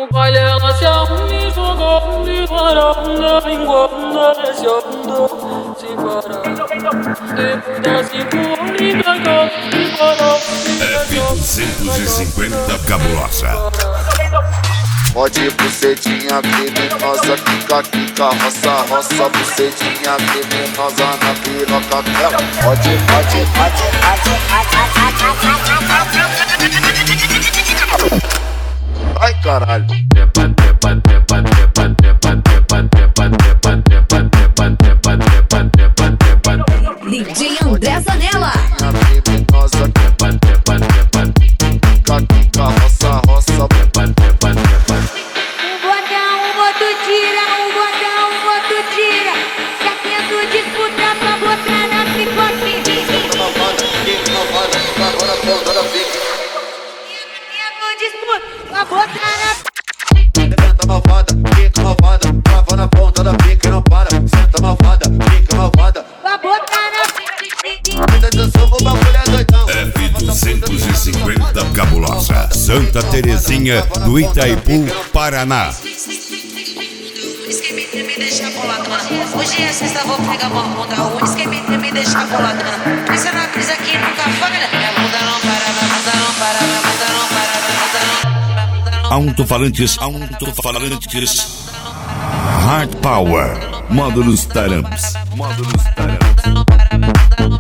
No baile ela se arruma e jogou de varanda, engorda, descendo, sem parar. Depois da cintura e cagou, e parou, F250 cabulosa. Pode bucetinha criminosa, quica, quica, roça, roça, bucetinha criminosa na piroca dela. Pode. Ai, caralho. DJ André Zanella. Criminosa, quica, quica, roça, roça. Um outro tira. Já tento disputar pra botar na picote. Tento disputar pra botar na Senta malvada, fica malvada, trava na ponta da pica e não para. Senta malvada, fica malvada, pra botar na picote. atenção, o bagulho é doidão. F250 cabulosa. Santa Terezinha do Itaipu, Paraná. Me deixa boladona. Hoje é sexta, vou pegar uma onda. O esquema me deixa boladona. Pensa na brisa que nunca falha. Minha bunda não para, minha bunda não para, minha bunda não para, minha bunda não para. Alto-falantes. Hard Power. Módulos Taramps.